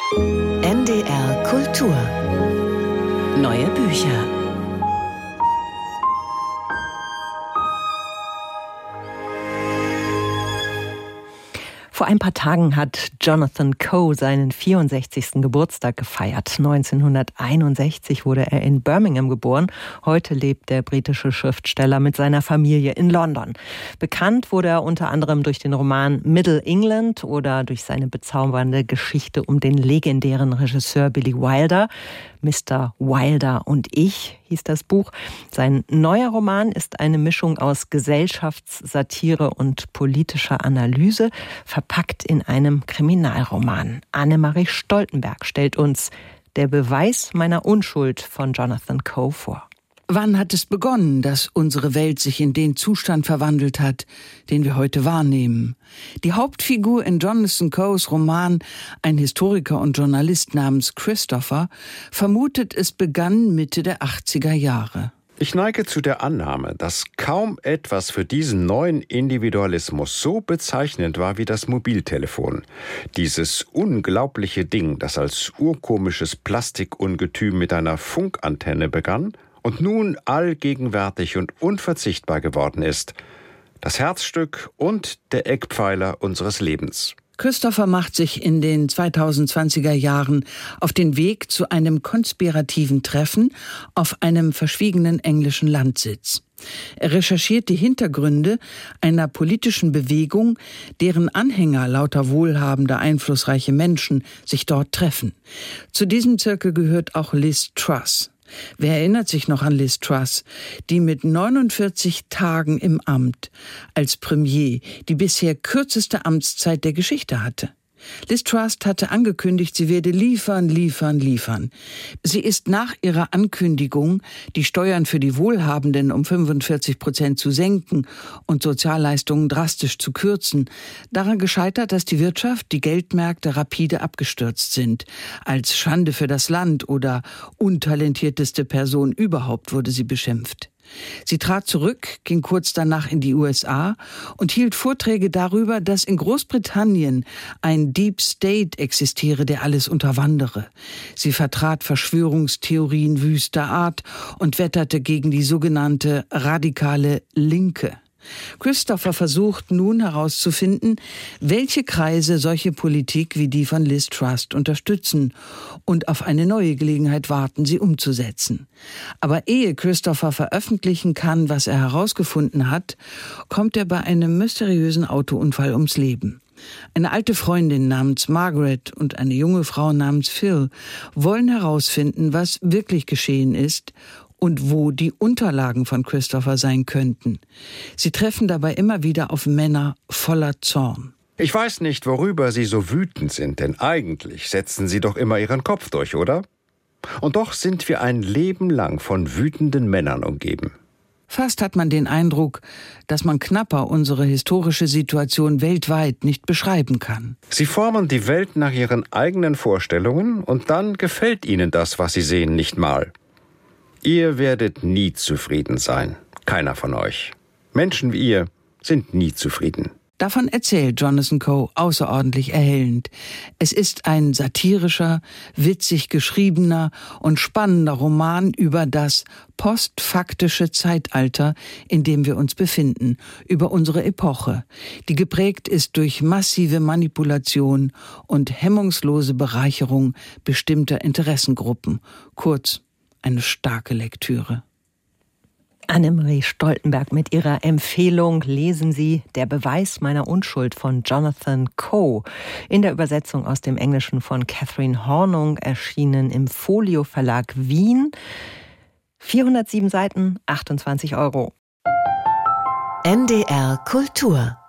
NDR Kultur. Neue Bücher. Vor ein paar Tagen hat Jonathan Coe seinen 64. Geburtstag gefeiert. 1961 wurde er in Birmingham geboren. Heute lebt der britische Schriftsteller mit seiner Familie in London. Bekannt wurde er unter anderem durch den Roman Middle England oder durch seine bezaubernde Geschichte um den legendären Regisseur Billy Wilder. Mr. Wilder und ich hieß das Buch. Sein neuer Roman ist eine Mischung aus Gesellschaftssatire und politischer Analyse, verpackt in einem Kriminalroman. Annemarie Stoltenberg stellt uns Der Beweis meiner Unschuld von Jonathan Coe vor. Wann hat es begonnen, dass unsere Welt sich in den Zustand verwandelt hat, den wir heute wahrnehmen? Die Hauptfigur in Jonathan Coes Roman, ein Historiker und Journalist namens Christopher, vermutet, es begann Mitte der 80er Jahre. Ich neige zu der Annahme, dass kaum etwas für diesen neuen Individualismus so bezeichnend war wie das Mobiltelefon. Dieses unglaubliche Ding, das als urkomisches Plastikungetüm mit einer Funkantenne begann und nun allgegenwärtig und unverzichtbar geworden ist. Das Herzstück und der Eckpfeiler unseres Lebens. Christopher macht sich in den 2020er Jahren auf den Weg zu einem konspirativen Treffen auf einem verschwiegenen englischen Landsitz. Er recherchiert die Hintergründe einer politischen Bewegung, deren Anhänger lauter wohlhabende, einflussreiche Menschen sich dort treffen. Zu diesem Zirkel gehört auch Liz Truss. Wer erinnert sich noch an Liz Truss, die mit 49 Tagen im Amt als Premier die bisher kürzeste Amtszeit der Geschichte hatte? Liz Truss hatte angekündigt, sie werde liefern. Sie ist nach ihrer Ankündigung, die Steuern für die Wohlhabenden um 45% zu senken und Sozialleistungen drastisch zu kürzen, daran gescheitert, dass die Wirtschaft, die Geldmärkte rapide abgestürzt sind. Als Schande für das Land oder untalentierteste Person überhaupt wurde sie beschimpft. Sie trat zurück, ging kurz danach in die USA und hielt Vorträge darüber, dass in Großbritannien ein Deep State existiere, der alles unterwandere. Sie vertrat Verschwörungstheorien wüster Art und wetterte gegen die sogenannte radikale Linke. Christopher versucht nun herauszufinden, welche Kreise solche Politik wie die von Liz Truss unterstützen und auf eine neue Gelegenheit warten, sie umzusetzen. Aber ehe Christopher veröffentlichen kann, was er herausgefunden hat, kommt er bei einem mysteriösen Autounfall ums Leben. Eine alte Freundin namens Margaret und eine junge Frau namens Phil wollen herausfinden, was wirklich geschehen ist und wo die Unterlagen von Christopher sein könnten. Sie treffen dabei immer wieder auf Männer voller Zorn. Ich weiß nicht, worüber Sie so wütend sind, denn eigentlich setzen Sie doch immer Ihren Kopf durch, oder? Und doch sind wir ein Leben lang von wütenden Männern umgeben. Fast hat man den Eindruck, dass man knapper unsere historische Situation weltweit nicht beschreiben kann. Sie formen die Welt nach Ihren eigenen Vorstellungen und dann gefällt Ihnen das, was Sie sehen, nicht mal. Ihr werdet nie zufrieden sein. Keiner von euch. Menschen wie ihr sind nie zufrieden. Davon erzählt Jonathan Coe außerordentlich erhellend. Es ist ein satirischer, witzig geschriebener und spannender Roman über das postfaktische Zeitalter, in dem wir uns befinden, über unsere Epoche, die geprägt ist durch massive Manipulation und hemmungslose Bereicherung bestimmter Interessengruppen. Kurz, eine starke Lektüre. Annemarie Stoltenberg mit ihrer Empfehlung lesen Sie Der Beweis meiner Unschuld von Jonathan Coe. In der Übersetzung aus dem Englischen von Catherine Hornung, erschienen im Folio Verlag Wien. 407 Seiten, 28 €. NDR Kultur